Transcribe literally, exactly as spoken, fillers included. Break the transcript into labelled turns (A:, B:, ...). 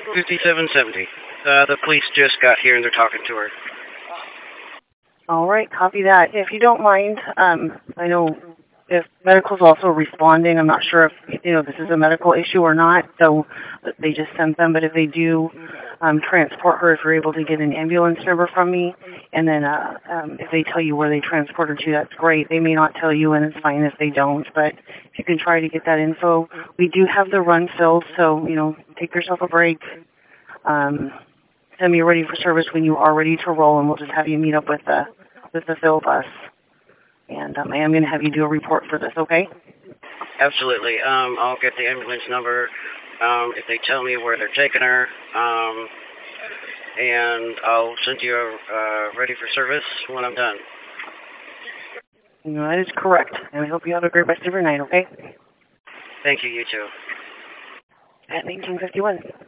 A: fifty-seven seventy. Uh, the police just got here and they're talking to her.
B: All right, copy that. If you don't mind, um, I know if medical's also responding, I'm not sure if, you know, this is a medical issue or not, so they just sent them, but if they do um, transport her, if you're able to get an ambulance number from me, and then uh, um, if they tell you where they transport her to, that's great. They may not tell you, and it's fine if they don't, but if you can try to get that info. We do have the run filled, so, you know, take yourself a break. Um, tell me you're ready for service when you are ready to roll, and we'll just have you meet up with the, with the fill bus. And um, I am going to have you do a report for this, okay?
A: Absolutely. Um, I'll get the ambulance number um, if they tell me where they're taking her, um, and I'll send you a uh, ready for service when I'm done.
B: No, that is correct. And I hope you have a great rest of your night, okay?
A: Thank you, you too.
B: At nineteen fifty-one.